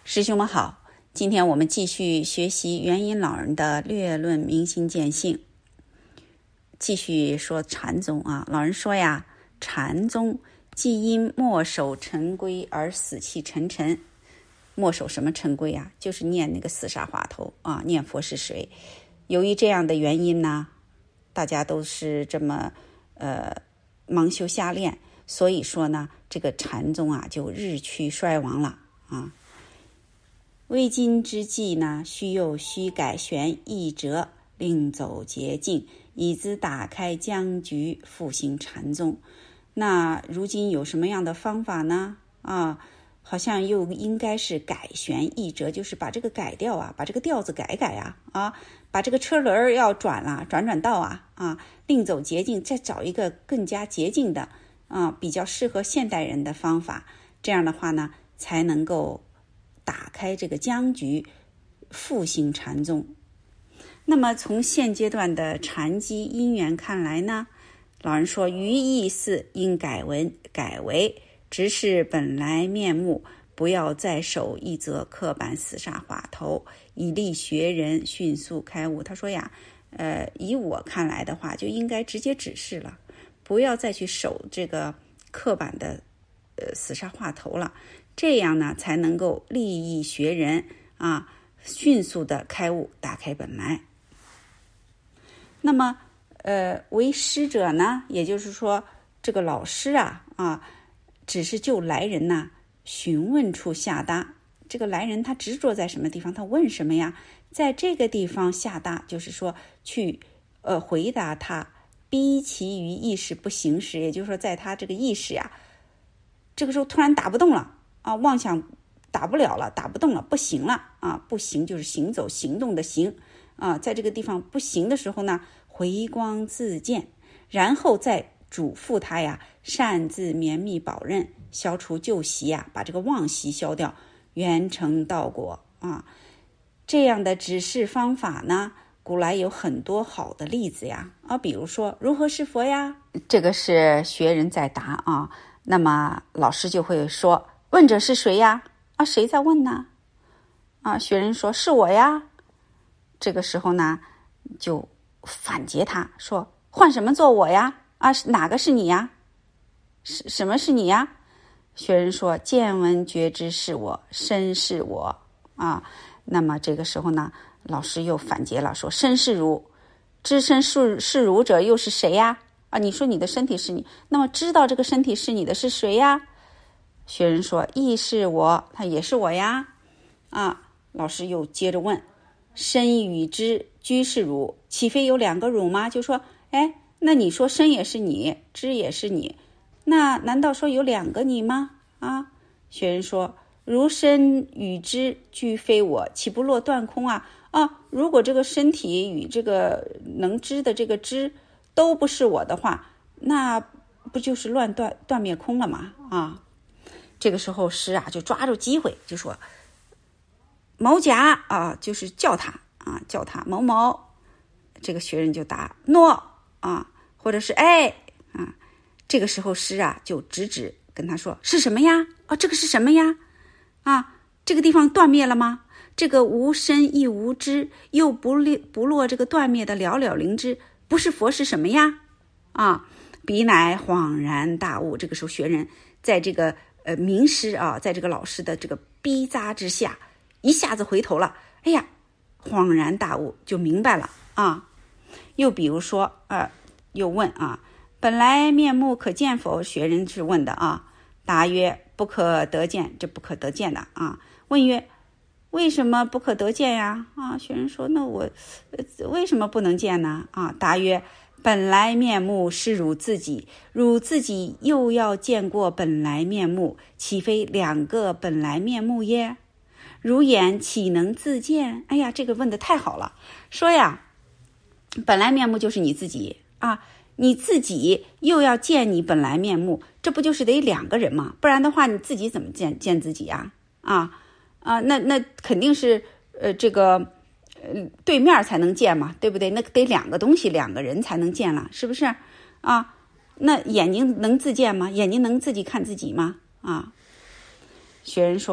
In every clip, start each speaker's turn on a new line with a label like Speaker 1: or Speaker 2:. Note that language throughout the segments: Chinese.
Speaker 1: 师兄们好，今天我们继续学习元音老人的略论明心见性，继续说禅宗啊。老人说呀，禅宗既因墨守陈规而死气沉沉。墨守什么陈规啊？就是念那个四沙华头啊，念佛是谁。由于这样的原因呢，大家都是这么盲修瞎练，所以说呢，这个禅宗啊就日趋衰亡了啊。为今之计呢，须改弦易辙，另走捷径，以资打开僵局，复兴禅宗。那如今有什么样的方法呢？好像又应该是改弦易辙，就是把这个改掉啊，把这个调子改啊，把这个车轮要转道啊，另走捷径，再找一个更加捷径的比较适合现代人的方法。这样的话呢，才能够打开这个僵局，复兴禅宗。那么从现阶段的禅机因缘看来呢，老人说于意思应改为直视本来面目，不要再守一则刻板死沙话头，以利学人迅速开悟。他说呀，以我看来的话，就应该直接指示了，不要再去守这个刻板的死沙话头了。这样呢，才能够利益学人迅速的开悟，打开本来。那么为师者呢，也就是说这个老师只是就来人询问处下达。这个来人他执着在什么地方，他问什么呀，在这个地方下达，就是说去回答他，逼其于意识不行时，也就是说在他这个意识这个时候突然打不动了妄想打不了了，打不动了，不行了不行就是行走行动的行在这个地方不行的时候呢，回光自见，然后再嘱咐他擅自绵密保任，消除旧习把这个妄习消掉，圆成道果这样的指示方法呢，古来有很多好的例子比如说如何是佛这个是学人在答那么老师就会说，问者是谁谁在问呢学人说是我这个时候呢就反诘他说，换什么做我哪个是你什么是你学人说，见闻觉知是我，身是我那么这个时候呢，老师又反诘了，说身是汝，知身是汝者又是谁你说你的身体是你，那么知道这个身体是你的是谁学人说，亦是我，他也是我老师又接着问，身与知居是汝，岂非有两个汝吗？就说那你说身也是你，知也是你，那难道说有两个你吗学人说，如身与知俱非我，岂不落断空如果这个身体与这个能知的这个知都不是我的话，那不就是乱断灭空了吗这个时候师就抓住机会就说，某甲就是叫他某某，这个学人就答诺或者是这个时候师就直跟他说，是什么这个是什么这个地方断灭了吗？这个无身亦无知，又不落这个断灭的了了灵知，不是佛是什么彼乃恍然大悟。这个时候学人在这个名师在这个老师的这个逼扎之下，一下子回头了，恍然大悟，就明白了又比如说又问本来面目可见否？学人是问的答曰不可得见，这不可得见的问曰为什么不可得见学人说，那我为什么不能见呢答曰本来面目是汝自己，汝自己又要见过本来面目，岂非两个本来面目耶？汝眼岂能自见？这个问得太好了，说本来面目就是你自己你自己又要见你本来面目，这不就是得两个人吗？不然的话你自己怎么见自己那肯定是这个对面才能见嘛，对不对？那得两个东西，两个人才能见了，是不是那眼睛能自见吗？眼睛能自己看自己吗学人说，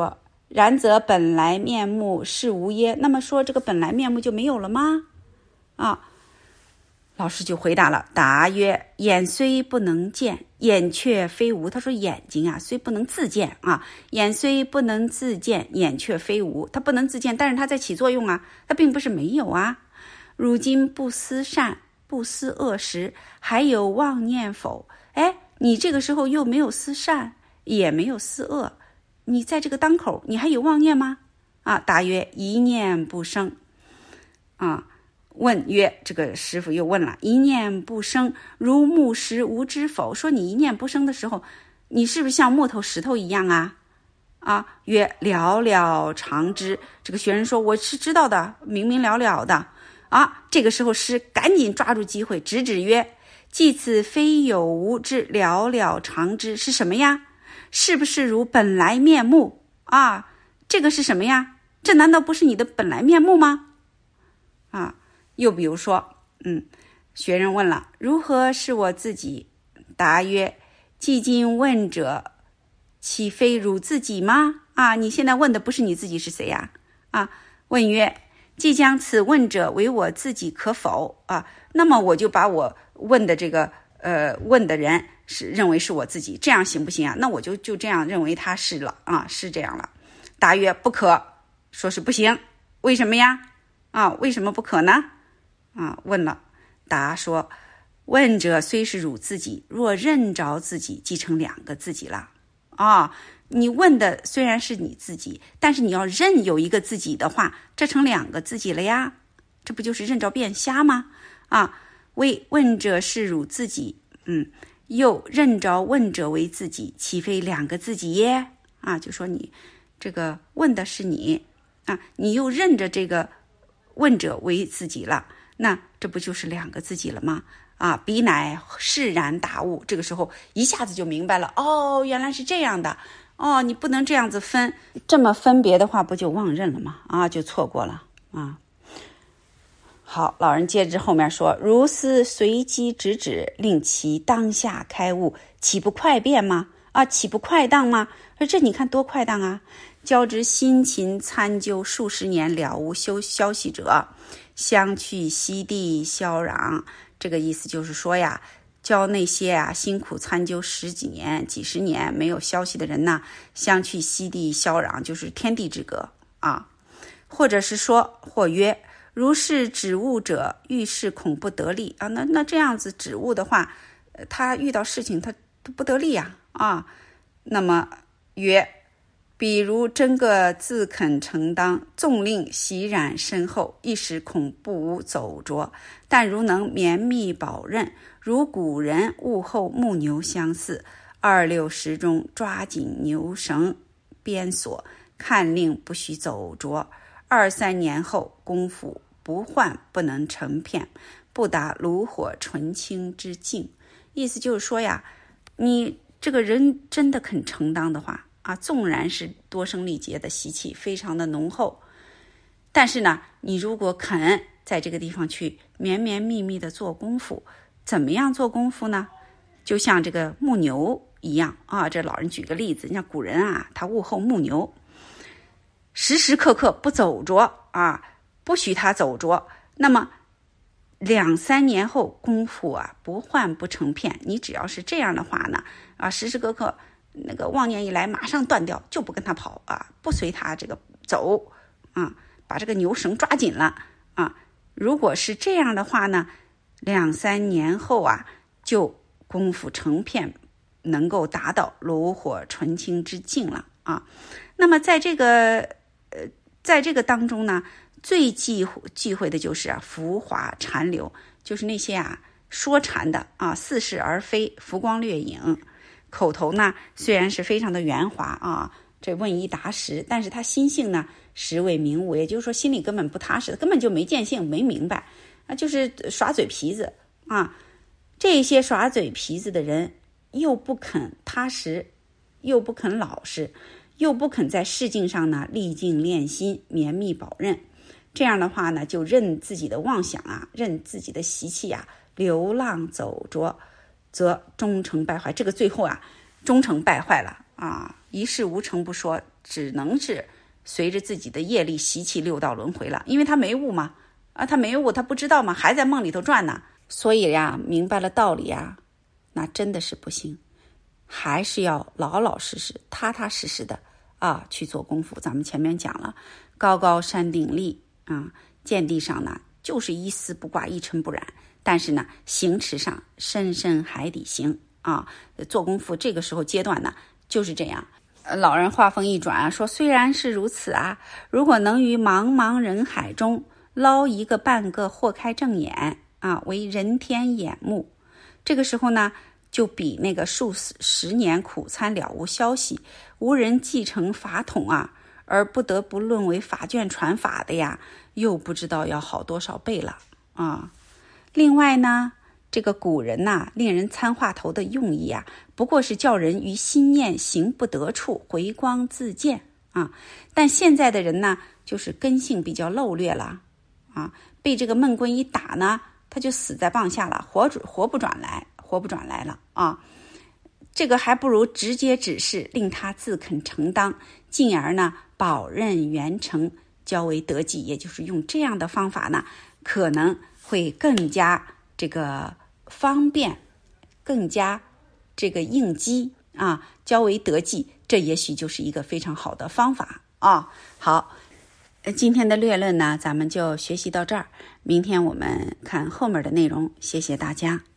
Speaker 1: 然则本来面目是无耶？那么说这个本来面目就没有了吗？老师就回答了，答曰：眼虽不能见，眼却非无。他说眼睛啊，虽不能自见啊，眼虽不能自见，眼却非无。它不能自见，但是它在起作用啊，它并不是没有啊。如今不思善，不思恶时，还有妄念否？你这个时候又没有思善，也没有思恶，你在这个当口，你还有妄念吗？答曰：一念不生。问曰，这个师傅又问了，一念不生，如木石无知否？说你一念不生的时候，你是不是像木头石头一样啊？曰：了了常知。这个学生说，我是知道的，明明了了的这个时候师赶紧抓住机会，直指曰：即此非有无之了了常知，是什么呀？是不是如本来面目这个是什么呀？这难道不是你的本来面目吗？又比如说学生问了，如何是我自己？答曰：既今问者，岂非汝自己吗？你现在问的不是你自己是谁呀？问曰：既将此问者为我自己可否？那么我就把我问的这个问的人是认为是我自己，这样行不行啊？那我就这样认为他是了是这样了。答曰：不可。说是不行，为什么呀？为什么不可呢？问了，答说：问者虽是汝自己，若认着自己，即成两个自己了。你问的虽然是你自己，但是你要认有一个自己的话，这成两个自己了呀，这不就是认着变瞎吗？为问者是汝自己，又认着问者为自己，岂非两个自己耶？就说你这个问的是你你又认着这个问者为自己了，那这不就是两个自己了吗？彼乃释然大悟。这个时候一下子就明白了，原来是这样的，你不能这样子分，这么分别的话不就妄认了吗？就错过了好，老人接着后面说：如斯随机直指，令其当下开悟，岂不快便吗？岂不快当吗？这你看多快当啊！教之辛勤参究数十年，了无消息者，相去悉地消壤。这个意思就是说呀，教那些辛苦参究十几年、几十年没有消息的人呢，相去悉地消壤，就是天地之隔或者是说，或曰：如是指悟者，遇事恐不得力那这样子指悟的话，他遇到事情他不得力那么曰：比如真个自肯承当，纵令习染深厚，一时恐不无走着。但如能绵密保任，如古人物后牧牛相似，26时中抓紧牛绳鞭索，看令不许走着。2-3年后，功夫不患不能成片，不达炉火纯青之境。意思就是说呀，你这个人真的肯承当的话纵然是多生历劫的习气非常的浓厚，但是呢，你如果肯在这个地方去绵绵密密的做功夫，怎么样做功夫呢？就像这个牧牛一样这老人举个例子，像古人他物后牧牛，时时刻刻不走着不许他走着，那么2-3年后功夫不患不成片。你只要是这样的话呢时时刻刻那个妄念一来马上断掉，就不跟他跑不随他这个走把这个牛绳抓紧了如果是这样的话呢，2-3年后就功夫成片，能够达到炉火纯青之境了那么在这个当中呢，最忌讳的就是浮华禅流，就是那些说禅的似是而非，浮光掠影，口头呢虽然是非常的圆滑这问一答十，但是他心性呢实未明悟，也就是说心里根本不踏实，根本就没见性，没明白就是耍嘴皮子这些耍嘴皮子的人又不肯踏实，又不肯老实，又不肯在事境上呢历尽练心，绵密保任，这样的话呢就任自己的妄想任自己的习气流浪走着，则终成败坏。这个最后终成败坏了一事无成不说，只能是随着自己的业力习气六道轮回了，因为他没悟嘛，他没悟，他不知道嘛，还在梦里头转呢。所以呀，明白了道理呀，那真的是不行，还是要老老实实、踏踏实实的去做功夫。咱们前面讲了，高高山顶立见地上呢就是一丝不挂，一尘不染，但是呢行持上深深海底行做功夫这个时候阶段呢就是这样。老人话锋一转说，虽然是如此如果能于茫茫人海中捞一个半个豁开正眼为人天眼目，这个时候呢就比那个数十年苦参了无消息，无人继承法统而不得不论为法卷传法的呀，又不知道要好多少倍了另外呢，这个古人令人参话头的用意不过是叫人于心念行不得处回光自见但现在的人呢，就是根性比较漏劣了被这个闷棍一打呢，他就死在棒下了，活不转来了这个还不如直接指示，令他自肯承当，进而呢保任圆成，较为得计。也就是用这样的方法呢，可能会更加这个方便，更加这个应机较为得计。这也许就是一个非常好的方法好，今天的略论呢，咱们就学习到这儿。明天我们看后面的内容，谢谢大家。